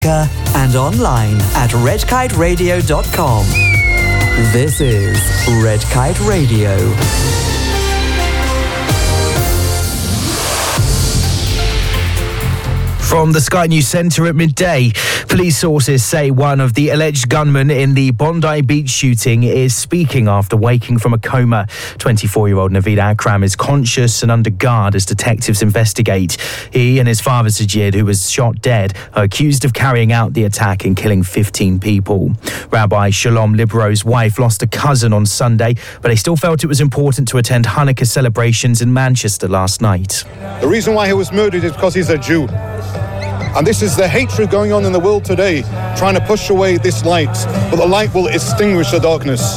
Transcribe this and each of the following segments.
and online at redkiteradio.com. This is Red Kite Radio. From the Sky News Centre at midday, police sources say one of the alleged gunmen in the Bondi Beach shooting is speaking after waking from a coma. 24-year-old Naveed Akram is conscious and under guard as detectives investigate. He and his father Sajid, who was shot dead, are accused of carrying out the attack and killing 15 people. Rabbi Shalom Libro's wife lost a cousin on Sunday, but they still felt it was important to attend Hanukkah celebrations in Manchester last night. The reason why he was murdered is because he's a Jew. And this is the hatred going on in the world today, trying to push away this light. But the light will extinguish the darkness.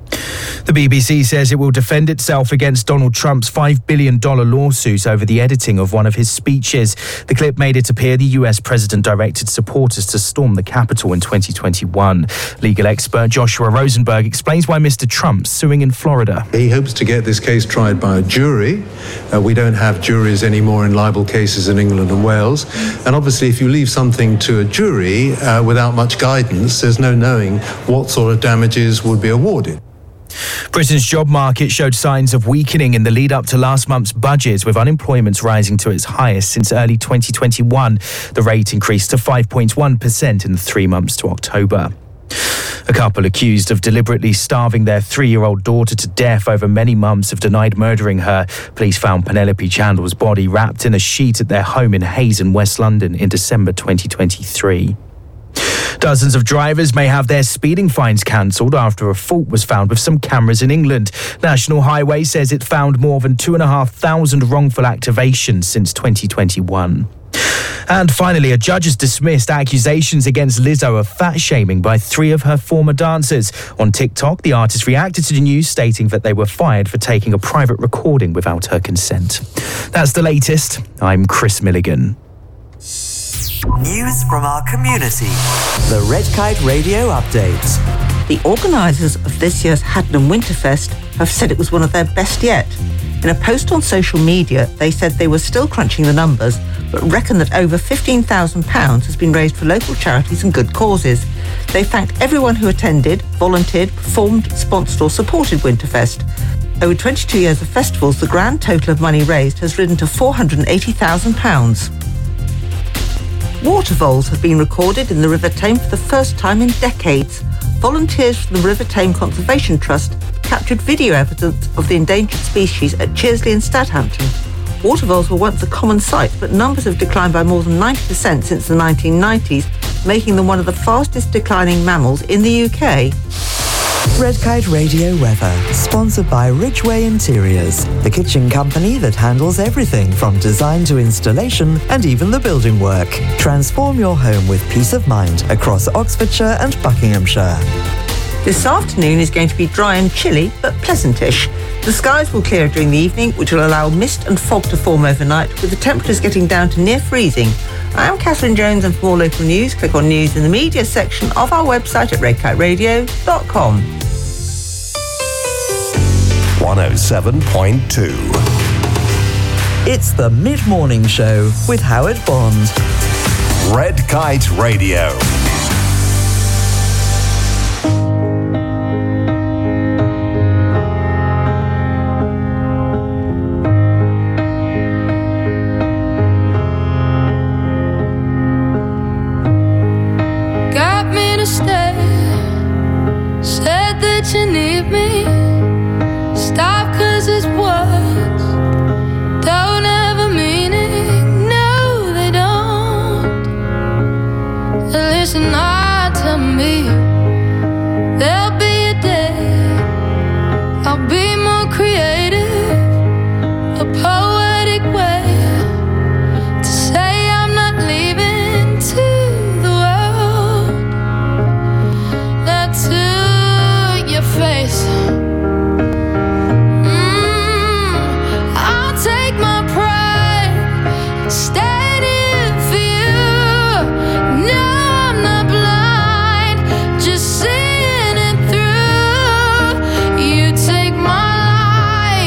The BBC says it will defend itself against Donald Trump's $5 billion lawsuit over the editing of one of his speeches. The clip made it appear the US president directed supporters to storm the Capitol in 2021. Legal expert Joshua Rosenberg explains why Mr. Trump's suing in Florida. He hopes to get this case tried by a jury. We don't have juries anymore in libel cases in England and Wales. And obviously, if you leave something to a jury without much guidance, there's no knowing what sort of damages would be awarded. Britain's job market showed signs of weakening in the lead up to last month's budget, with unemployment rising to its highest since early 2021. The rate increased to 5.1% in the 3 months to October. A couple accused of deliberately starving their 3-year-old daughter to death over many months have denied murdering her. Police found Penelope Chandler's body wrapped in a sheet at their home in Hayes in West London in December 2023. Dozens of drivers may have their speeding fines cancelled after a fault was found with some cameras in England. National Highway says it found more than 2,500 wrongful activations since 2021. And finally, a judge has dismissed accusations against Lizzo of fat-shaming by 3 of her former dancers. On TikTok, the artist reacted to the news, stating that they were fired for taking a private recording without her consent. That's the latest. I'm Chris Milligan. News from our community. The Red Kite Radio Update. The organisers of this year's Haddon Winterfest have said it was one of their best yet. In a post on social media, they said they were still crunching the numbers, but reckon that over £15,000 has been raised for local charities and good causes. They thanked everyone who attended, volunteered, performed, sponsored or supported Winterfest. Over 22 years of festivals, the grand total of money raised has risen to £480,000. Water voles have been recorded in the River Tame for the first time in decades. Volunteers from the River Tame Conservation Trust captured video evidence of the endangered species at Cheersley and Stadhampton. Water voles were once a common sight, but numbers have declined by more than 90% since the 1990s, making them one of the fastest declining mammals in the UK. Red Kite Radio weather, sponsored by Ridgeway Interiors, the kitchen company that handles everything from design to installation and even the building work. Transform your home with peace of mind across Oxfordshire and Buckinghamshire. This afternoon is going to be dry and chilly, but pleasantish. The skies will clear during the evening, which will allow mist and fog to form overnight, with the temperatures getting down to near freezing. I am Catherine Jones, and for more local news, click on News in the Media section of our website at redkiteradio.com. 107.2. It's the Mid-Morning Show with Howard Bond. Red Kite Radio. You need me. Stop, 'cause it's words don't have a meaning. No, they don't. Listen hard to me. There'll be a day I'll be more creative, a poetic way to say I'm not leaving to the world. Not to face. I'll take my pride, stand in for you. No, I'm not blind, just seeing it through. You take my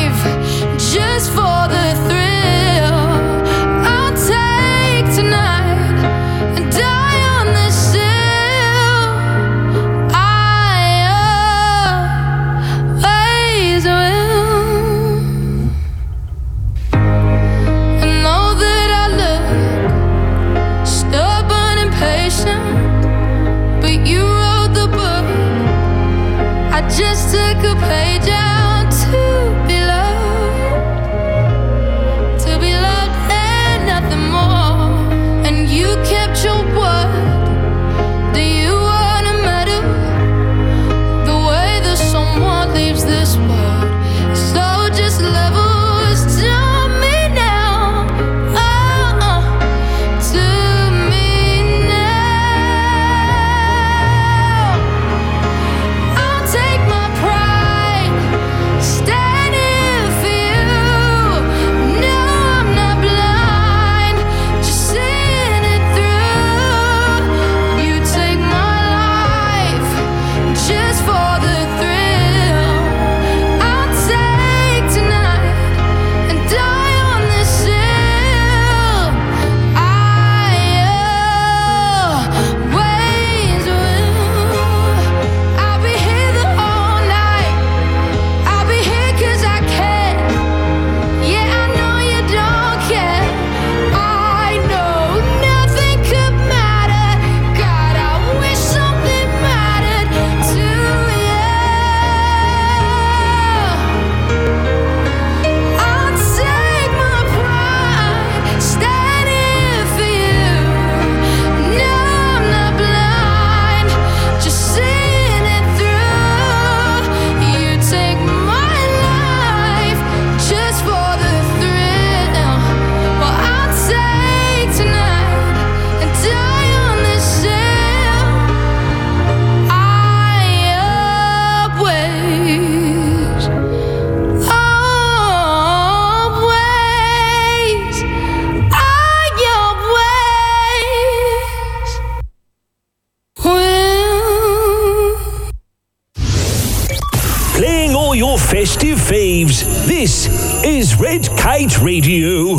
You wrote the book. I just took a page out to be loved and nothing more. And you kept your word. Do you want a medal? The way that someone leaves this world. So just levels to me now. To me now. I'll take my pride, standing for you. No, I'm not blind, just seeing it through. You take my life just for the thrill. I'll take tonight and die on this hill. I always will. I'll be here the whole night. I'll be here 'cause I can. Yeah, I know you don't care. I know nothing could matter. God, I wish something mattered to you. I'll take my pride, standing for you. No, I'm not blind, just seeing it through. You take my life just for the thrill. Well, I'll take tonight and die on this hill. I always, will. Playing all your festive faves. This is Red Kite Radio.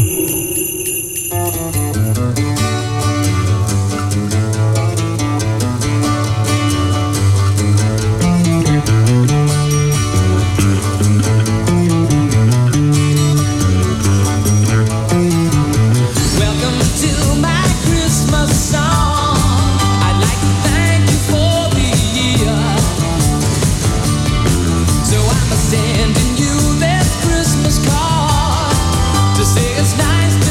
Welcome to my Christmas song. I'd like to thank you for the year. So I'm sending you this Christmas card to say it's nice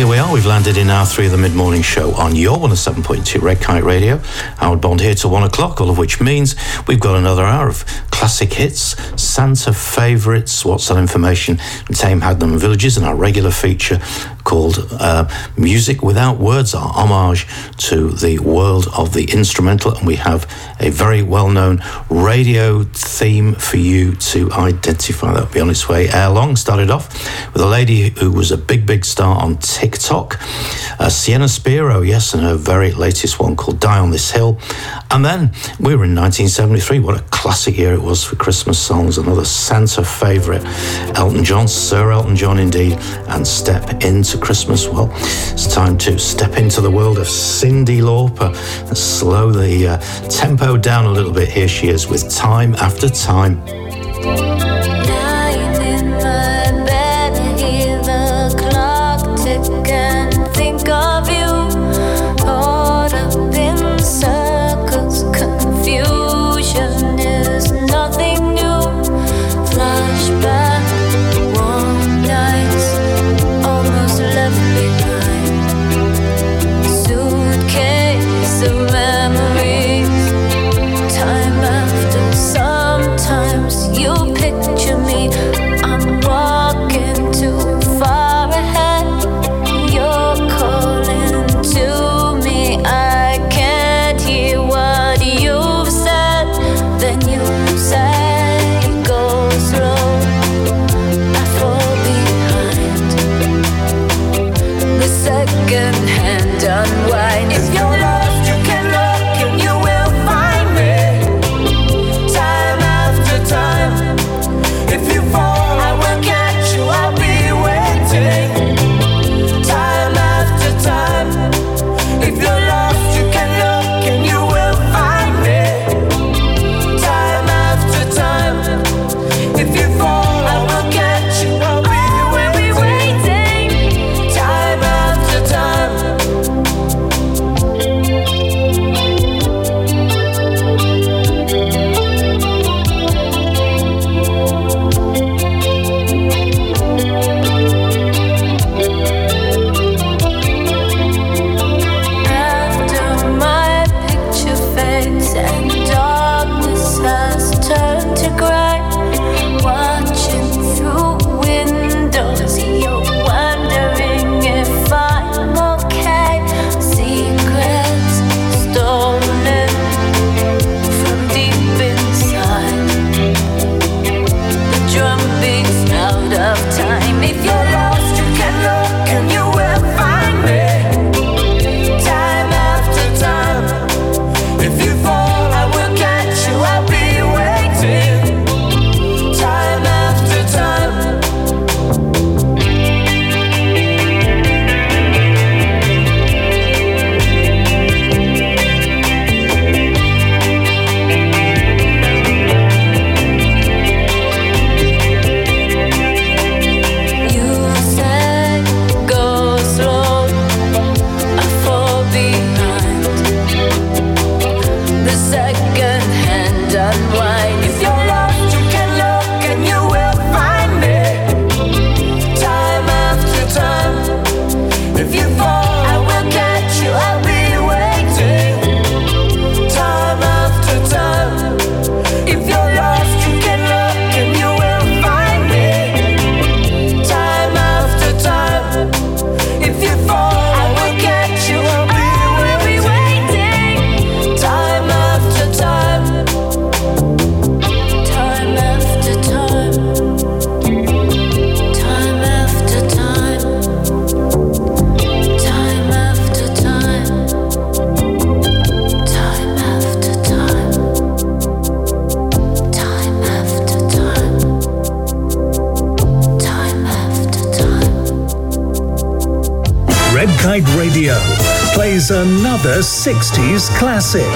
here we are. We've landed in hour 3 of the mid-morning show on your 107.2 Red Kite Radio. Howard Bond here till 1 o'clock, all of which means we've got another hour of classic hits, Santa favourites, what's that information, and Tame Hadnam Villages, and our regular feature called Music Without Words, our homage to the world of the instrumental. And we have a very well-known radio theme for you to identify. That'll be on its way ere long. Started off with a lady who was a big star on TikTok, Sienna Spiro, yes, and her very latest one called Die on This Hill. And then we were in 1973. What a classic year it was for Christmas songs. Another Santa favourite, Elton John, Sir Elton John indeed, and Step Into Christmas. Well, it's time to step into the world of Cyndi Lauper and slow the tempo down a little bit. Here she is with Time After Time. Lying in my bed, I hear the clock tick and think of you. Caught up in circles, confusion is nothing new. Flashback, warm nights, almost left behind. Suitcase of memories, time after. Sometimes you picture me, I'm walking too far ahead. You're calling to me, I can't hear what you've said. Then you say, go slow, I fall behind. The second hand unwind. If you're lost, you can look and you will find me. Time after time. If you fall, I will catch you, I'll be waiting. Time after time. If you're lost, you can look and you will find me. Time after time. If you fall, I will catch you, I'll be waiting. Time after time. After my picture fades and darkness has turned to grey, watching through windows, you're wondering if I'm okay. Secrets stolen from deep inside. The drum beats out of time. If you're lost, you can look and you will find me. Time after time. If you fall, I will catch you, I'll be waiting. Time after time. You say, go slow, I fall behind. The second hand unwind. If you're lost, you can look and you will find me. Time after time. If you fall, I will catch you, I'll be waiting. Time after time. If you're lost, you can look and you will find me. Time after time. If you fall, I will catch you, I'll be waiting. Time after time. Time after time. Time after time. Time after time. Time after time. Time after time. Time after time. Red Kite Radio plays another 60s classic.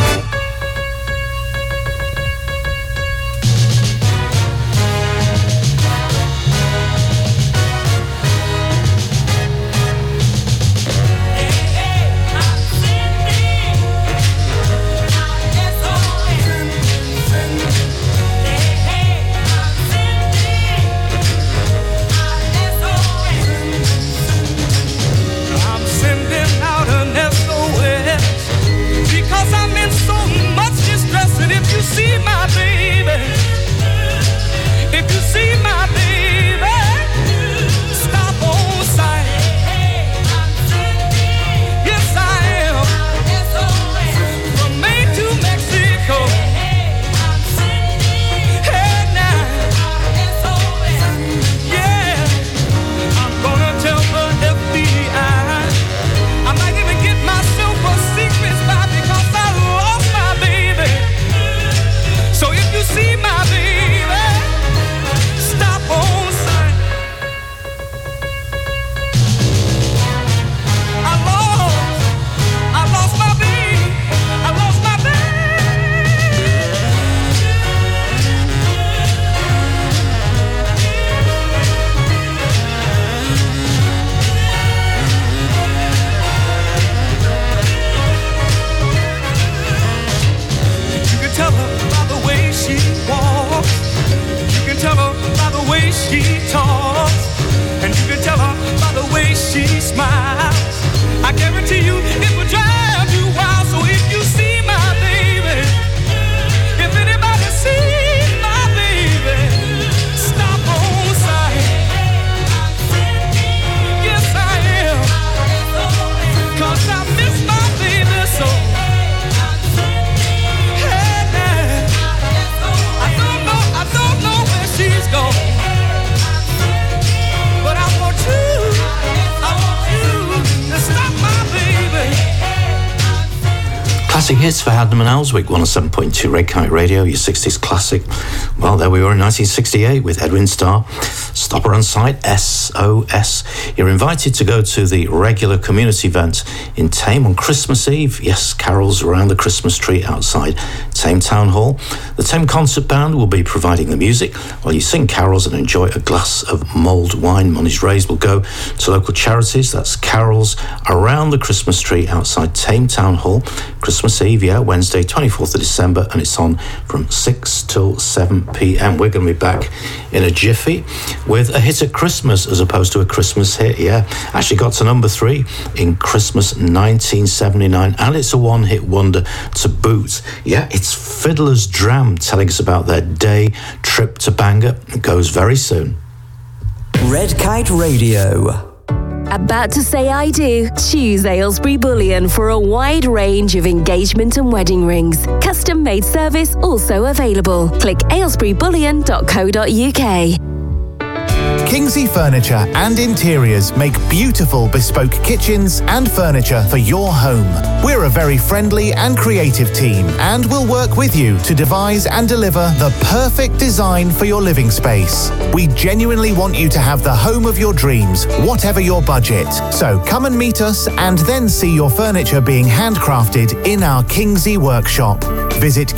Classic hits for Hadnam and Ellswick, 107.2 Red Kite Radio, your 60s classic. Well, there we were in 1968 with Edwin Starr. Stopper on site, SOS. You're invited to go to the regular community event in Tame on Christmas Eve. Yes, carols around the Christmas tree outside Tame Town Hall. The Tame Concert Band will be providing the music while you sing carols and enjoy a glass of mulled wine. Monies raised will go to local charities. That's carols around the Christmas tree outside Tame Town Hall. Christmas Eve, yeah, Wednesday, 24th of December, and it's on from 6 till 7 p.m. We're going to be back in a jiffy with a hit at Christmas as opposed to a Christmas hit, yeah. Actually got to number 3 in Christmas 1979, and it's a one-hit wonder to boot. Yeah, it's Fiddler's Dram telling us about their day trip to Bangor. It goes very soon. Red Kite Radio. About to say I do? Choose Aylesbury Bullion for a wide range of engagement and wedding rings. Custom made service also available. Click aylesburybullion.co.uk. Kingsley Furniture and Interiors make beautiful bespoke kitchens and furniture for your home. We're a very friendly and creative team and will work with you to devise and deliver the perfect design for your living space. We genuinely want you to have the home of your dreams, whatever your budget. So come and meet us and then see your furniture being handcrafted in our Kingsley workshop. Visit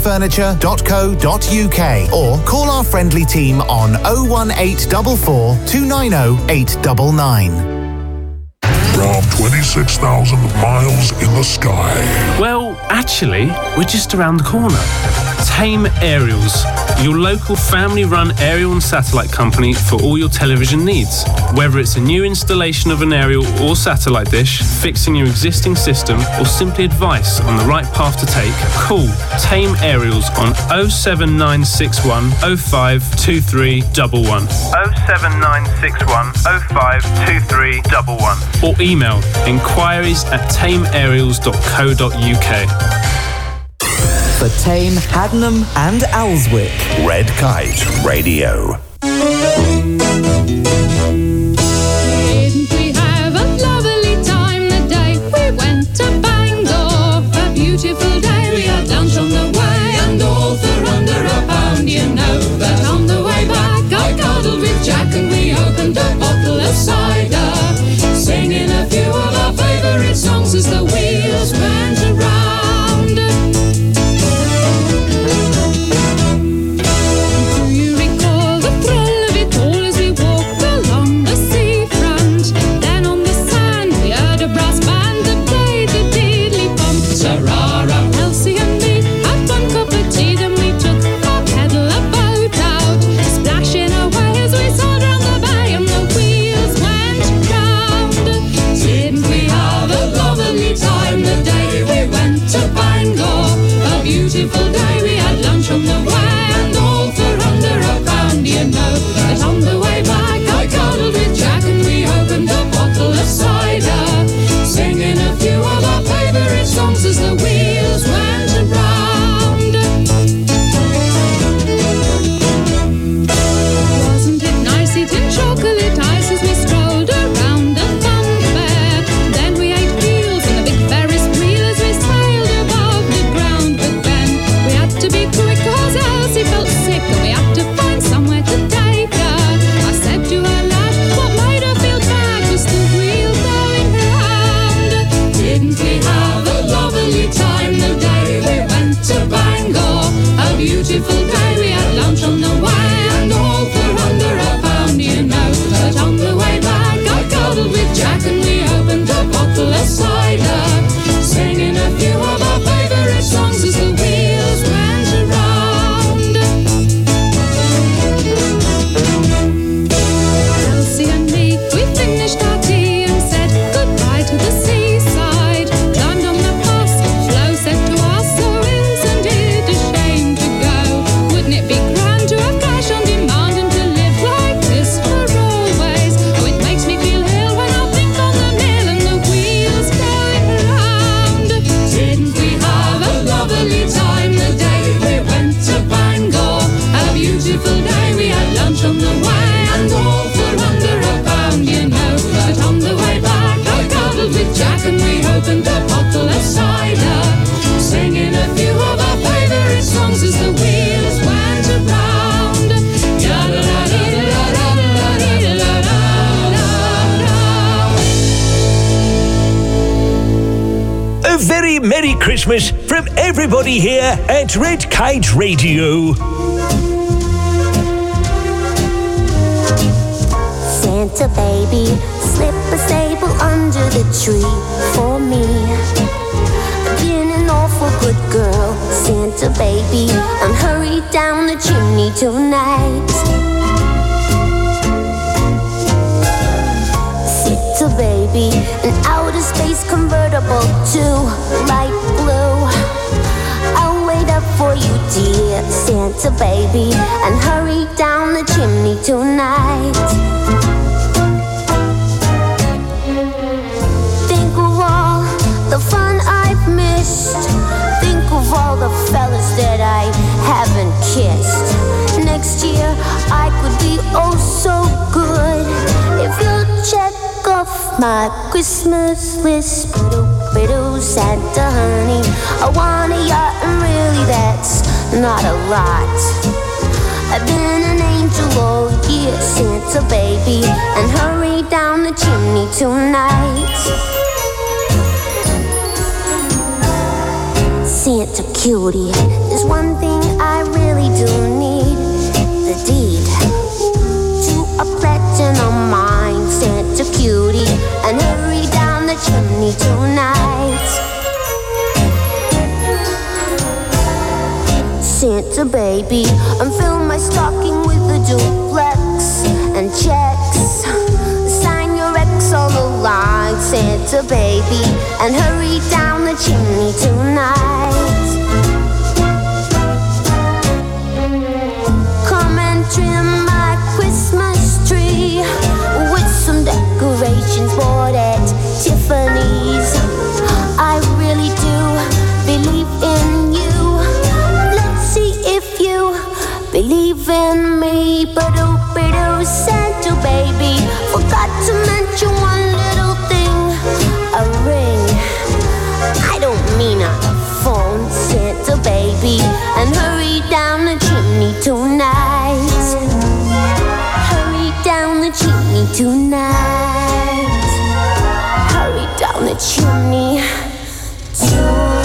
kingsleyfurniture.co.uk or call our friendly team on 01844 290 899. From 26,000 miles in the sky. Well, actually, we're just around the corner. Tame Aerials, your local family-run aerial and satellite company for all your television needs. Whether it's a new installation of an aerial or satellite dish, fixing your existing system, or simply advice on the right path to take, call Tame Aerials on 07961 052311. 07961 052311. Or email inquiries@tameaerials.co.uk. For Tame, Hadnam and Ellswick. Red Kite Radio. Didn't we have a lovely time the day we went to Bangor? A beautiful day, we had lunch on the way, and all for under £1, you know. But on the way back, I cuddled with Jack and we opened a bottle of cider, singing a few of our favourite songs as the wheels went around. Beautiful day, we had lunch on the way, and all for under £1, you know. But on the way back, I cuddled with Jack and we opened a bottle of cider, singing a few of our favourite songs as the wheels went around. Wasn't it nice eating chocolate ice as we strolled around the fun fair? Then we ate peels in a big Ferris wheel as we sailed above the ground. To be quick cause Elsie felt sick and we had to find somewhere to take her. I said to her, lad, what made her feel bad was the wheel going round. Didn't we have a lovely time the day we went to Bangor? A beautiful day, we had lunch on the way, and all for under £1, you know. But on the way back I cuddled with Jack and we opened a bottle of cider, singing a few of our favourite songs as the wheels went around. Elsie and me, we finished our tea and said goodbye to the seaside. Climbed on the bus, Flo said to us, so isn't it a shame to go? Wouldn't it be grand to have cash on demand and to live like this for always? Oh, it makes me feel ill when I think on the mill and the wheels going round. Didn't we have a lovely time the day we went to Bangor? A beautiful day, we had lunch on the way, and all for under £1, you know. But on the way back I cuddled with Jack and we opened a bottle of cider, very Merry Christmas from everybody here at Red Kite Radio. Santa baby, slip a sable under the tree for me. Been an awful good girl, Santa baby, and hurry down the chimney tonight. Santa baby, an outer space convertible to light blue. I'll wait up for you, dear Santa baby, and hurry down the chimney tonight. The fun I've missed. Think of all the fellas that I haven't kissed. Next year I could be oh so good if you'll check off my Christmas list. Biddle, Santa honey, I want a yacht, and really that's not a lot. I've been an angel all year, Santa baby, and hurry down the chimney tonight. Santa cutie, there's one thing I really do need. The deed to a platinum mine, Santa cutie, and hurry down the chimney tonight. Santa baby, and fill my stocking with a duplex and checks. Sign your ex on the line, Santa baby, and hurry down the chimney tonight. Come and trim my Christmas tree with some decorations bought at Tiffany's. I really do believe in you. Let's see if you believe in me. But Santa baby, forgot to mention one little thing. A ring. I don't mean a phone, Santa baby, and hurry down the chimney tonight. Hurry down the chimney tonight. Hurry down the chimney tonight.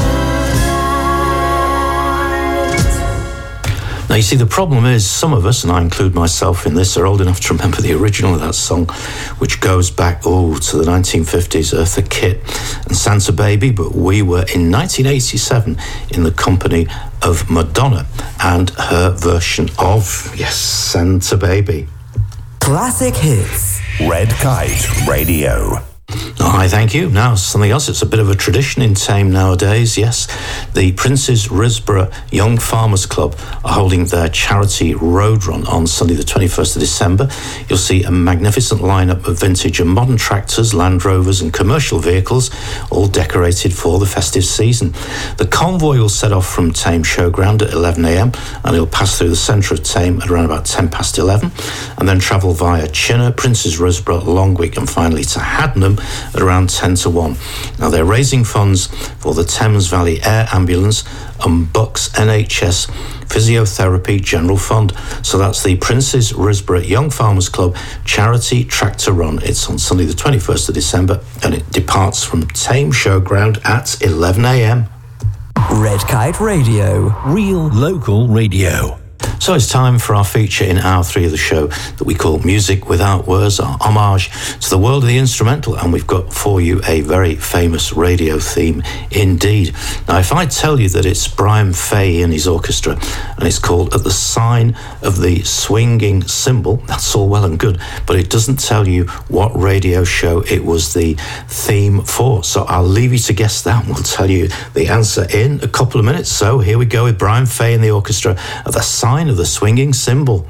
Now, you see, the problem is some of us, and I include myself in this, are old enough to remember the original of that song, which goes back, to the 1950s, Eartha Kitt and Santa Baby, but we were in 1987 in the company of Madonna and her version of, yes, Santa Baby. Classic hits. Red Kite Radio. Hi, thank you. Now, something else. It's a bit of a tradition in Thame nowadays, yes. The Prince's Risborough Young Farmers Club are holding their charity road run on Sunday the 21st of December. You'll see a magnificent lineup of vintage and modern tractors, Land Rovers and commercial vehicles, all decorated for the festive season. The convoy will set off from Thame Showground at 11 a.m. and it'll pass through the centre of Thame at around about 10 past 11 and then travel via Chinner, Prince's Risborough, Longwick and finally to Haddenham at around 10 to 1. Now, they're raising funds for the Thames Valley Air Ambulance and Bucks NHS Physiotherapy General Fund. So that's the Prince's Risborough Young Farmers Club Charity Tractor Run. It's on Sunday the 21st of December and it departs from Thame Showground at 11 a.m. Red Kite Radio. Real local radio. So it's time for our feature in hour 3 of the show that we call Music Without Words, our homage to the world of the instrumental, and we've got for you a very famous radio theme indeed. Now, if I tell you that it's Brian Fay and his orchestra, and it's called At the Sign of the Swinging Cymbal, that's all well and good, but it doesn't tell you what radio show it was the theme for. So I'll leave you to guess that, and we'll tell you the answer in a couple of minutes. So here we go with Brian Fay and the orchestra at the Sign of the Swinging Cymbal.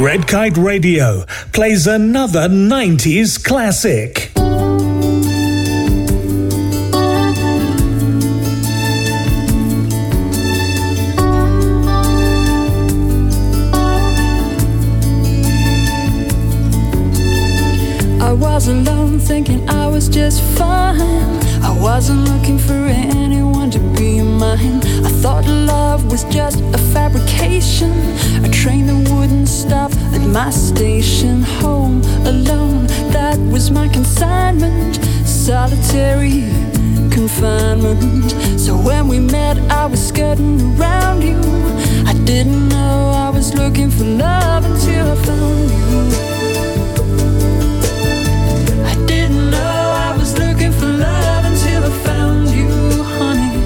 Red Kite Radio plays another 90s classic. I was alone thinking I was just fine. I wasn't looking for anyone to be mine. I thought love was just a fabrication, a train that wouldn't stop at my station. Home alone, that was my consignment. Solitary confinement. So when we met, I was skirting around you. I didn't know I was looking for love until I found you. Looking for love until I found you, honey.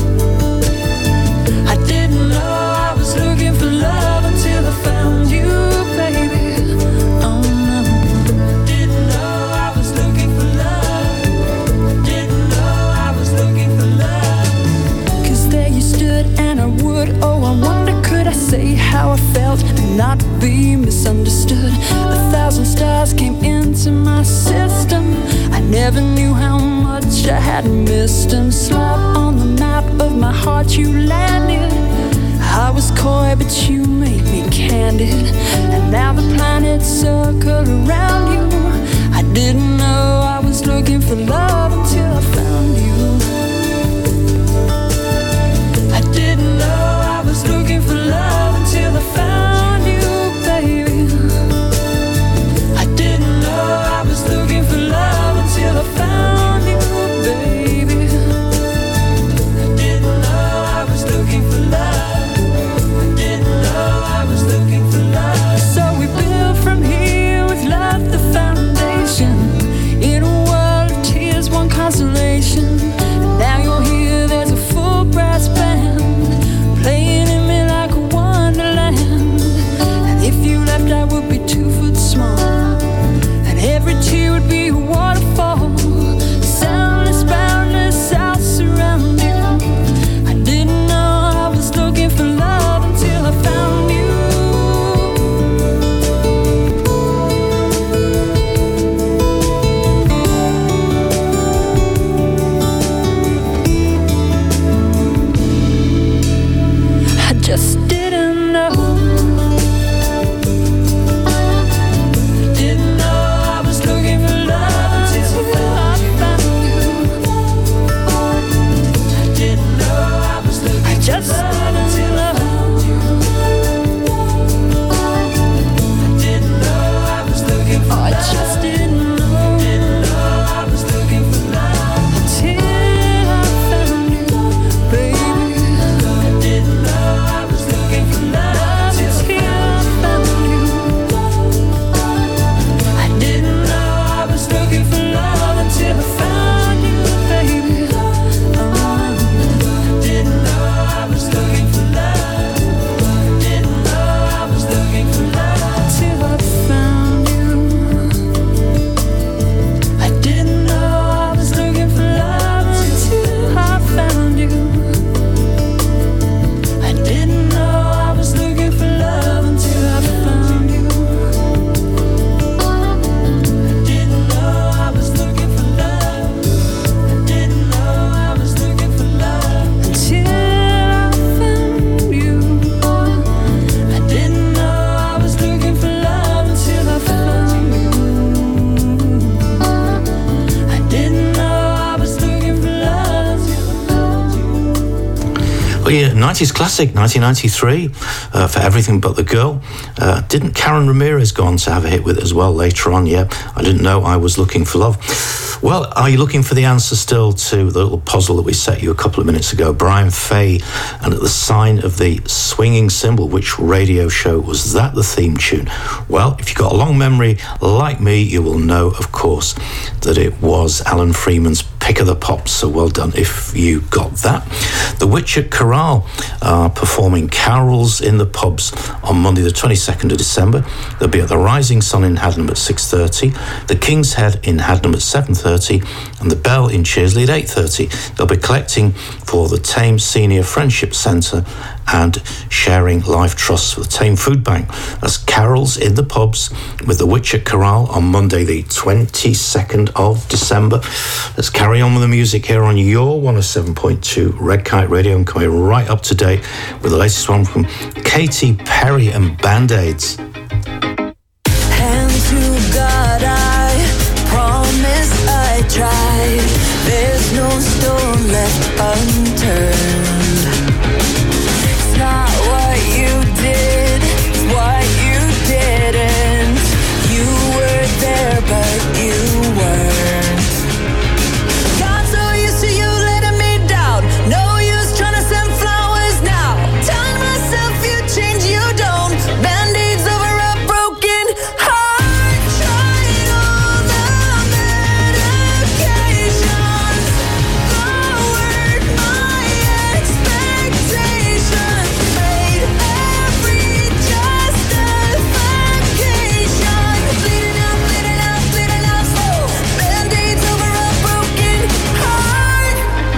I didn't know I was looking for love until I found you, baby. Oh no. Didn't know I was looking for love. Didn't know I was looking for love. 'Cause there you stood and I would. Oh, I wonder, could I say how I felt and not be misunderstood? 1,000 stars came into my system. I never knew how much I had missed them. Slap on the map of my heart you landed. I was coy but you made me candid. And now the planets circle around you. I didn't know I was looking for love until I found you. I didn't know I was looking for love until I found you, baby. I didn't know I was looking for love until I found you, baby. I didn't know I was looking for love. I didn't know I was looking for love. So we built from here with love the foundation. In a world of tears, one consolation. And now you're here, there's a full brass band playing in me like a wonderland. And if you left, I would be 2 foot small. And every tear would be a waterfall. Soundless, boundless, I'll surround you. I didn't know I was looking for love until I found you. I just didn't know. Didn't know I was looking for love until I found you. I didn't know I was looking for love until I found you. I didn't know I was looking for love. I just didn't know. Didn't know I was looking for love until I found you, baby. I didn't know I was looking for love until I found you. I didn't know I was looking for love until I found you, baby. Oh, I didn't know I was looking for love. Didn't know I was looking for love until I found you. I didn't know I was looking for love until I found you. I didn't know I was looking for love until I found you. I didn't know I was looking for love. I didn't know I was looking for love until I found you. I didn't know I was looking for love until I found you. I didn't know I was looking for love until I found you. Well, yeah, 90s classic, 1993, for Everything But the Girl. Didn't Karen Ramirez go on to have a hit with it as well later on? Yeah, I didn't know I was looking for love. Well, are you looking for the answer still to the little puzzle that we set you a couple of minutes ago? Brian Fay, and at the sign of the swinging cymbal, which radio show was that the theme tune? Well, if you've got a long memory like me, you will know, of course, that it was Alan Freeman's pick of the pops, so well done if you got that. The Witcher Chorale are performing carols in the pubs on Monday the 22nd of December. They'll be at the Rising Sun in Haddenham at 6:30, the King's Head in Haddenham at 7:30, and the Bell in Cheersley at 8:30. They'll be collecting for the Thames Senior Friendship Centre and sharing life trusts for the Thames Food Bank. That's carols in the pubs with the Witcher Chorale on Monday the 22nd of December. Let's carry on with the music here on your 107.2 Red Kite Radio, and coming right up to date with the latest one from Katy Perry and Band-Aids. Hand to God, I promise I tried. There's no stone left unturned. It's not what you did, it's what you didn't. You were there, but you weren't. Got so used to you letting me down. No use trying to send flowers now. Telling myself you change, you don't. Band-aids over a broken heart. Tried all the medications, lowered my expectations, made every justification. Bleeding out, bleeding out, bleeding out slow. Band-aids over a broken heart.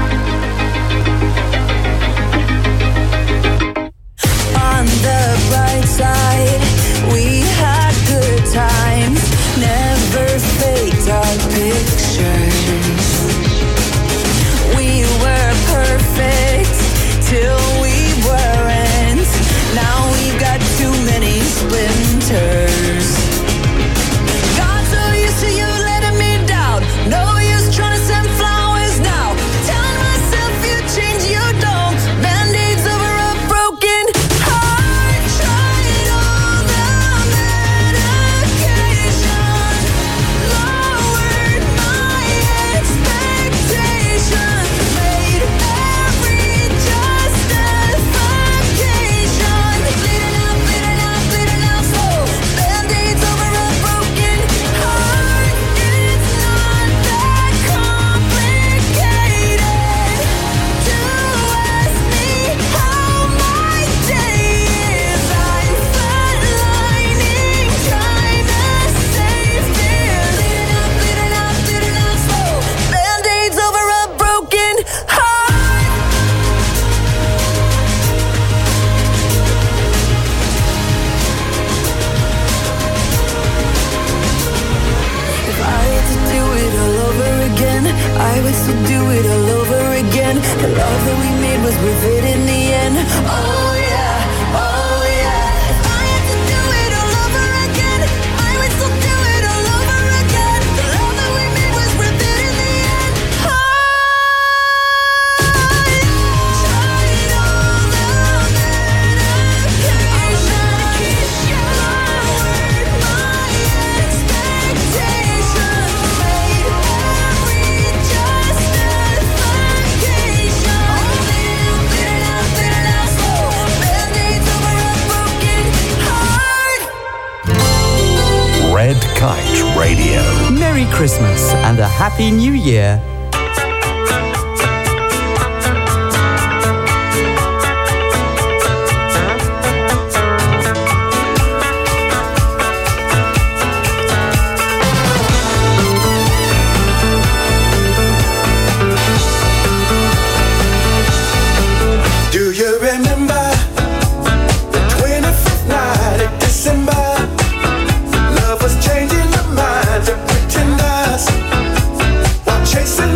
On the bright side, we had good times, never faked our pictures. We were perfect till we weren't. Now we've got too many splinters. Got so used to you letting me down. No use trying to send flowers now. Telling myself you change, you don't. Band-aids over a broken heart. Tried all the medication, lowered my expectations, made every justification. Bleeding out, bleeding out, bleeding out slow. Band-aids over a broken heart. It's not that complicated to ask me how my day is. I'm flatlining, trying to save fear. Bleeding out, bleeding out, bleeding out slow. Band-aids over a broken heart. If I had to do it all over again, I would still do it all over again. The love that we made was worth it in the end. Oh yeah, oh yeah. If I had to do it all over again, I would still do it all over again. The love that we made was worth it in the end. Oh yeah. Tried all the medication, lowered my expectations, made every justification. Bleeding out, bleeding out slow. Band-aids over a broken heart. Red Kite Radio. Merry Christmas and a Happy New Year. Do you remember the 25th night of December? Love was changing the minds of pretenders while chasing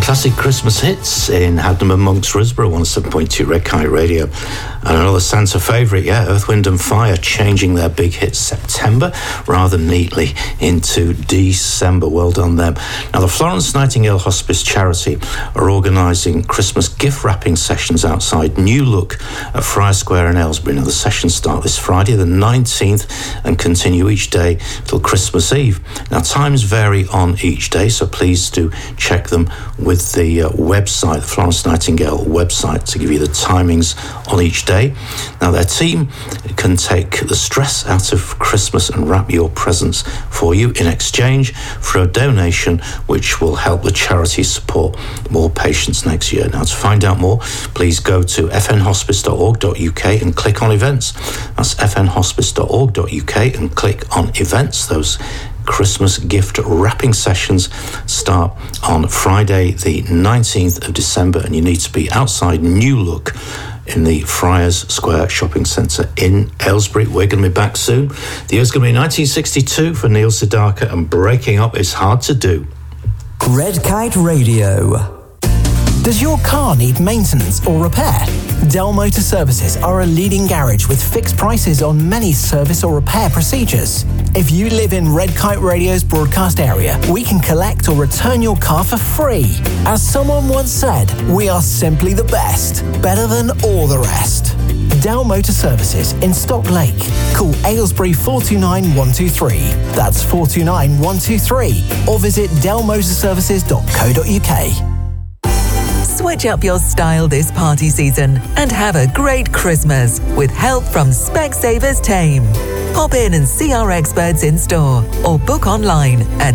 classic Christmas hits in Hadnam and Monks, Risborough, 107.2 Red Kite Radio. And another Santa favourite, Earth, Wind and Fire, changing their big hit September rather neatly into December. Well done them. Now, the Florence Nightingale Hospice Charity are organising Christmas gift wrapping sessions outside New Look at Friar Square in Aylesbury. Now, the sessions start this Friday, the 19th, and continue each day till Christmas Eve. Now, times vary on each day, so please do check them with the website, the Florence Nightingale website, to give you the timings on each day. Now, their team can take the stress out of Christmas and wrap your presents for you in exchange for a donation which will help the charity support more patients next year. Now, to find out more, please go to fnhospice.org.uk and click on events. That's fnhospice.org.uk and click on events. Those Christmas gift wrapping sessions start on Friday the 19th of December, and you need to be outside New Look in the Friars Square Shopping Centre in Aylesbury. We're going to be back soon. The year's going to be 1962 for Neil Sedaka, and breaking up is hard to do. Red Kite Radio. Does your car need maintenance or repair? Dell Motor Services are a leading garage with fixed prices on many service or repair procedures. If you live in Red Kite Radio's broadcast area, we can collect or return your car for free. As someone once said, we are simply the best, better than all the rest. Dell Motor Services in Stock Lake. Call Aylesbury 429 123. That's 429 123. Or visit dellmotorservices.co.uk. Switch up your style this party season and have a great Christmas with help from Specsavers Tame. Pop in and see our experts in store or book online at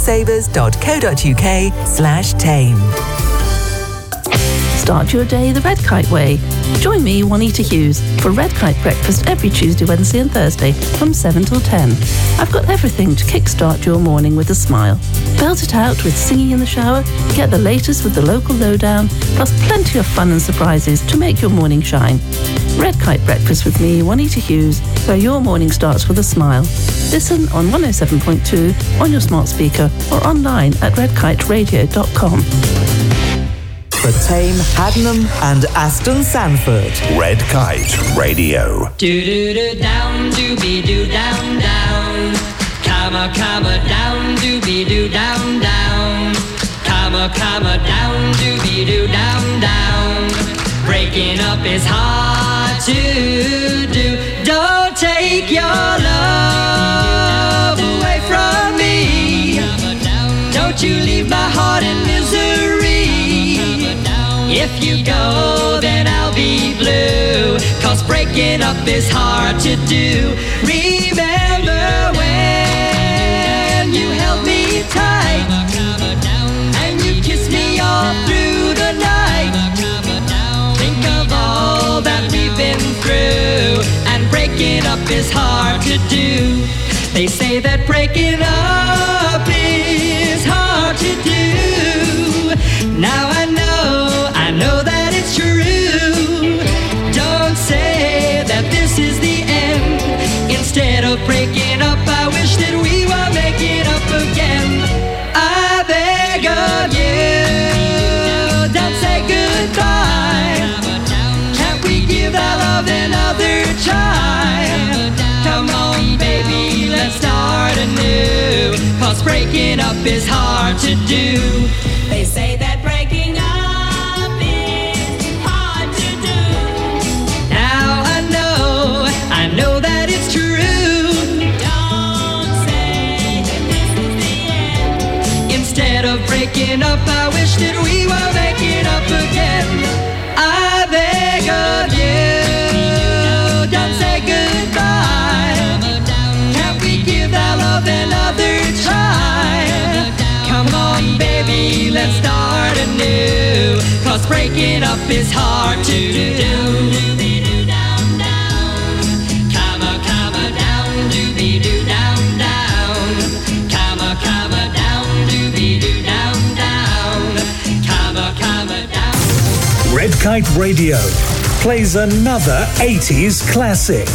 specsavers.co.uk/tame. Start your day the Red Kite way. Join me, Juanita Hughes, for Red Kite breakfast every Tuesday, Wednesday and Thursday from 7 till 10. I've got everything to kickstart your morning with a smile. Belt it out with singing in the shower, get the latest with the local lowdown, plus plenty of fun and surprises to make your morning shine. Red Kite breakfast with me, Juanita Hughes, where your morning starts with a smile. Listen on 107.2 on your smart speaker or online at redkiteradio.com. For Tame, Hadnam and Aston Sanford. Red Kite Radio. Do-do-do down, do-be-do down, down. Comma, down, do-be-do down, down. Comma, down, do-be-do down, down. Breaking up is hard to do. Don't take your love away from me. Don't you leave my heart in misery. If you go, then I'll be blue. 'Cause breaking up is hard to do. Remember when you held me tight and you kissed me all through the night. Think of all that we've been through. And breaking up is hard to do. They say that breaking up is hard to do. Now I know that it's true. Don't say that this is the end. Instead of breaking up, I wish that we were making up again. I beg of you, don't say goodbye. Can't we give our love another try? Come on, baby, let's start anew. 'Cause breaking up is hard to do. They say that breaking up that it's true. Don't say that this is the end. Instead of breaking up, I wish that we were making up again. I beg of you, don't say goodbye. Can't we give our love another try? Come on, baby, let's start anew. 'Cause breaking up is hard to do. Red Kite Radio plays another 80s classic.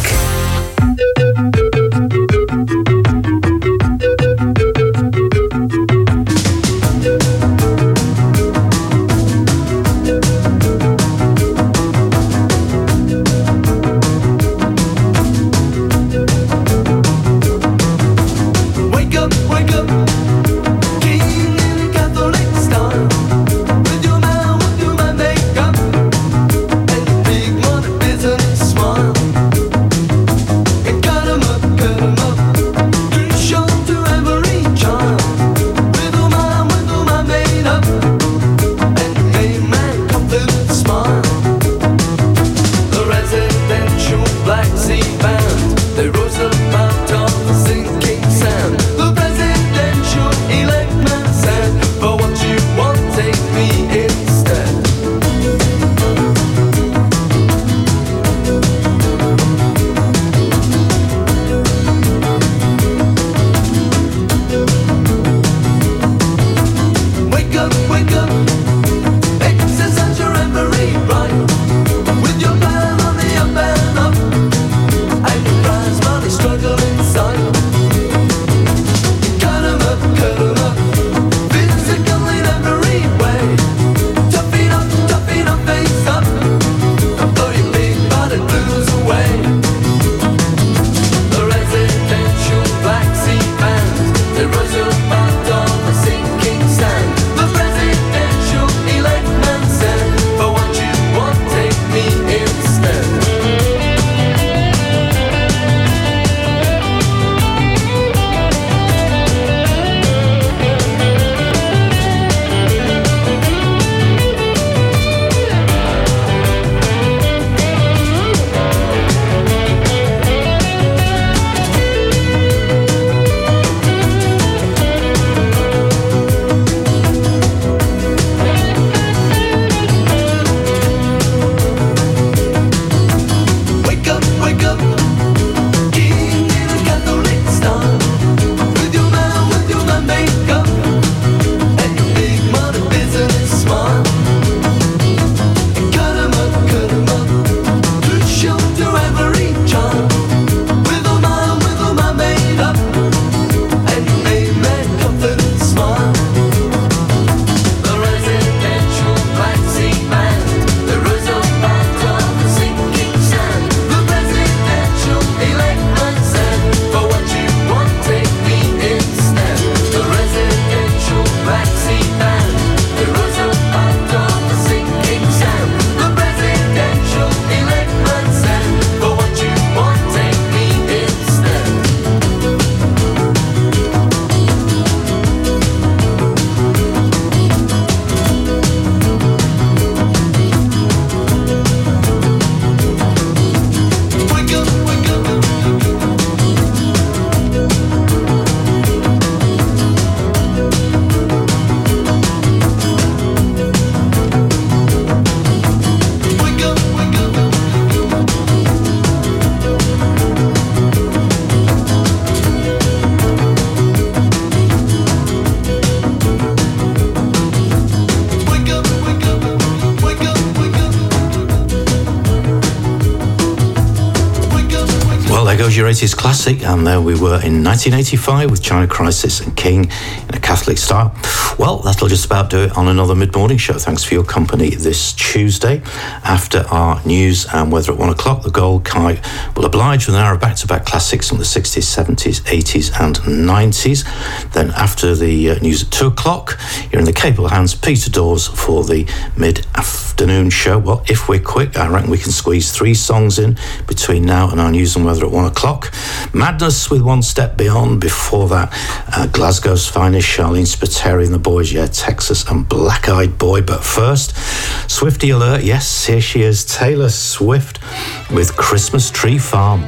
your 80s classic, and there we were in 1985 with China Crisis and King in a Catholic style. Well, that'll just about do it on another mid-morning show. Thanks for your company this Tuesday. After our news and weather at 1 o'clock, the Gold Kite will oblige with an hour of back-to-back classics from the 60s, 70s, 80s and 90s. Then after the news at 2 o'clock, you're in the capable hands Peter Dawes for the mid-afternoon show. Well, if we're quick, I reckon we can squeeze 3 songs in between now and our news and weather at 1 o'clock. Madness with One Step Beyond. Before that, Glasgow's finest, Charlene Spiteri and the Boys, yeah, Texas and Black Eyed Boy. But first, Swiftie alert. Yes, here she is, Taylor Swift with Christmas Tree Farm.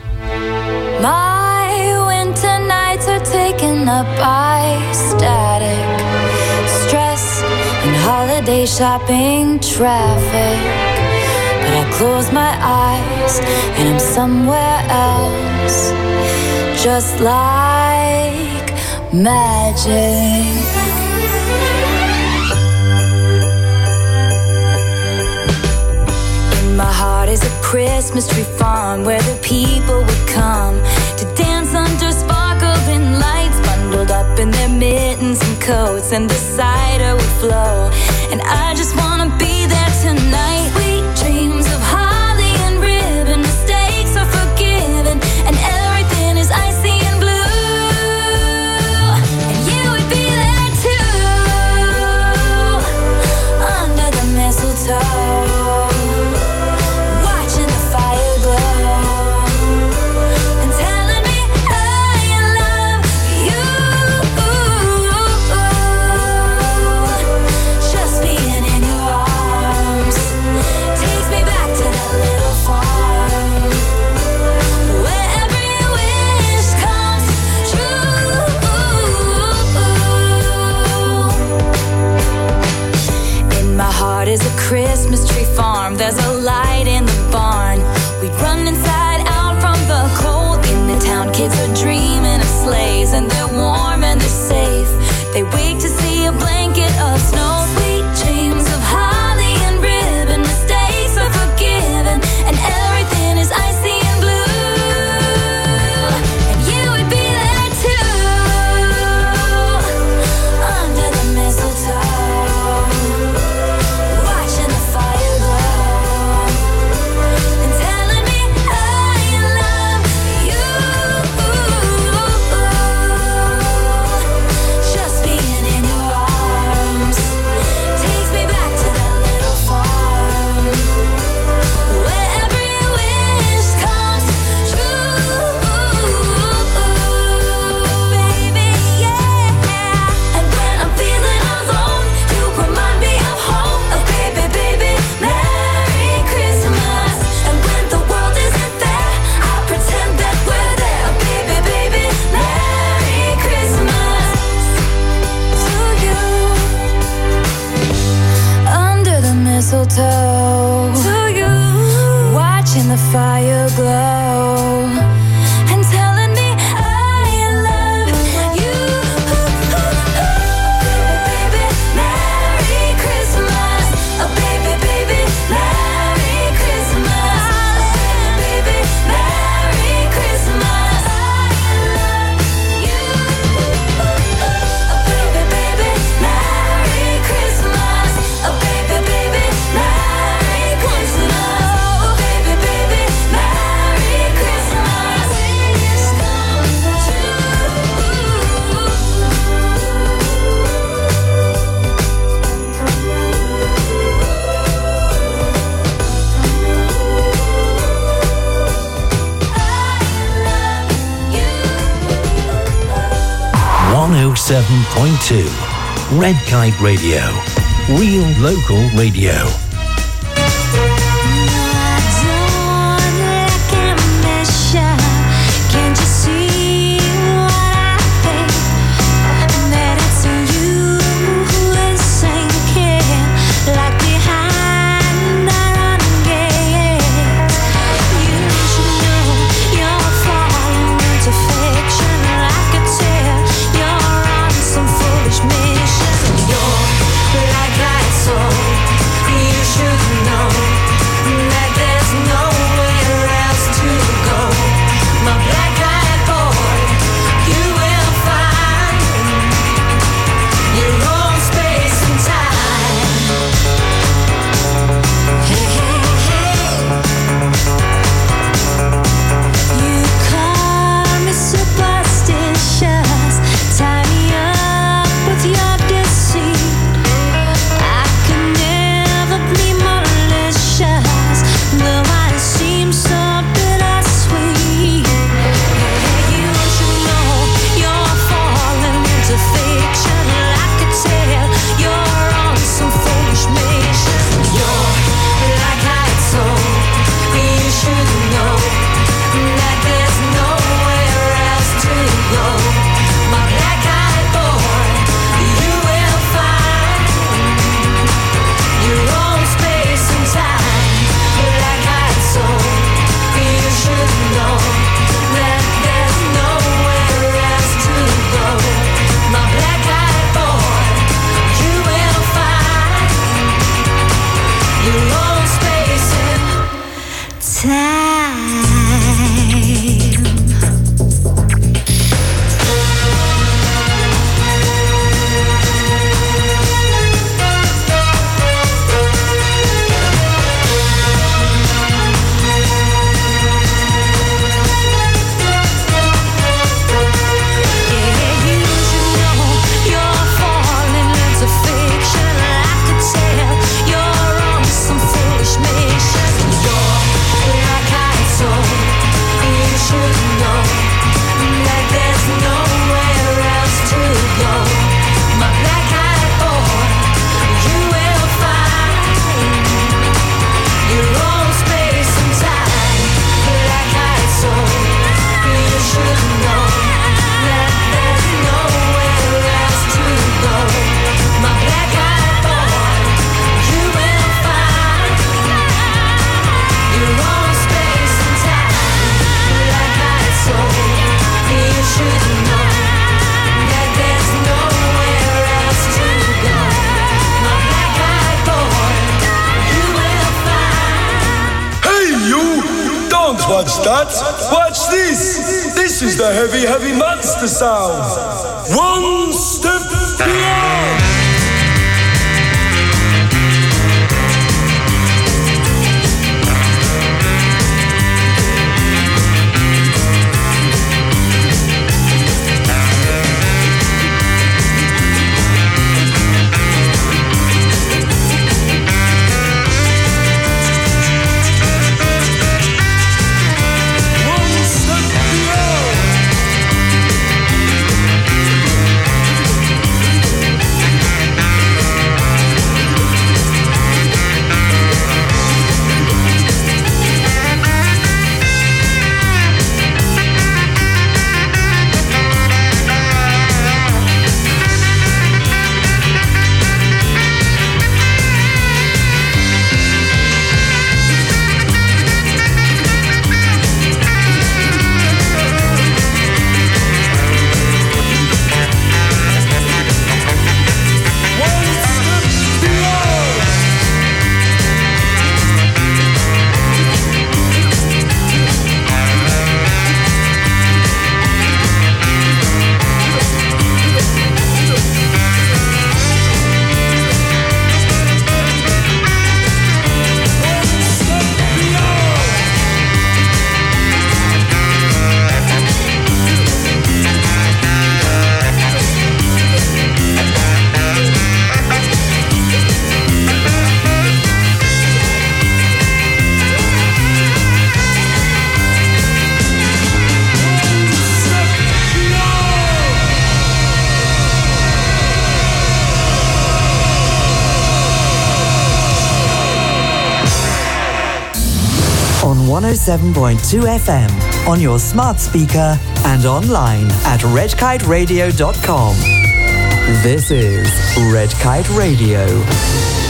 My winter nights are taken up by static, stress, and holiday shopping traffic. But I close my eyes and I'm somewhere else, just like magic. In my heart is a Christmas tree farm where the people would come to dance under sparkling lights, bundled up in their mittens and coats, and the cider would flow. And I just wanna be there tonight. Sweet dreams of holly and ribbon, mistakes are forgiven, and everything is icy and blue. And you would be there too, under the mistletoe, watching the fire glow, and telling me I love you. Just being in your arms takes me back to that little farm, where every wish comes true. In my heart is a Christmas tree farm. There's a light in the barn. We'd run inside out from the cold. In the town, kids are dreaming of sleighs, and they're warm and they're safe. They wake to see a blanket of snow. Sweet dreams of holly and ribbon, mistakes are forgiven, and everything is icy and blue. And you would be there too, under the mistletoe, watching the fire glow, and telling me I love you. Just being in your arms takes me back to that little farm, where every wish comes true. Baby, yeah. And when I'm feeling alone, you remind me of home. Oh, baby, baby, Merry Christmas. And when the world isn't there, I pretend that we're there. Oh, baby, baby, Merry Christmas to you. Under the mistletoe, to you, watching the fire glow, and telling me I love you. Baby, Merry Christmas. Oh, baby, baby, Merry Christmas. Baby, Merry Christmas. I love you. Oh, baby, baby, Merry Christmas. Oh, baby, baby, Merry Christmas. Oh, baby, baby, Merry Christmas. Wish come true. 107.2 Red Kite Radio. Real local radio. Can't you see what I think? That it's you who is sinking, like behind our own gates. You should know you're falling into fiction, like a tale. You're on some foolish mission. You're like light soul. You watch that. Watch this. This is the heavy, heavy monster sound. One step beyond. On 107.2 FM, on your smart speaker and online at redkiteradio.com. This is Red Kite Radio.